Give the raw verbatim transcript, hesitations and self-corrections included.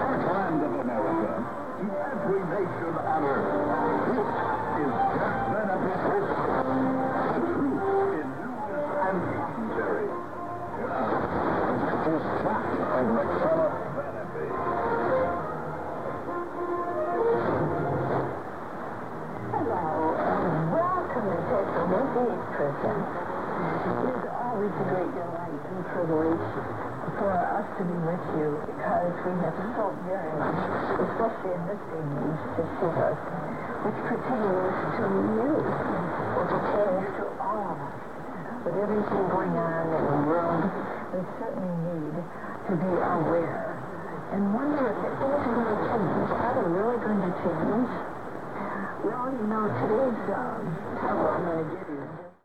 heartland of America, to every nation on earth. This is Jack Benefit History. The truth in news and commentary. Now, here's Jack and Rexella Benefit. Hello, and welcome to Texas East Prison. It is always a great delight and privilege for us to be with you because we have so very much, especially in this day and age, to share, which pertains to you, or pertains to all of us. With everything going on in the world, we certainly need to be aware and wonder if things are going to change. Are they really going to change? Well, you know, today's um, title I'm going to give you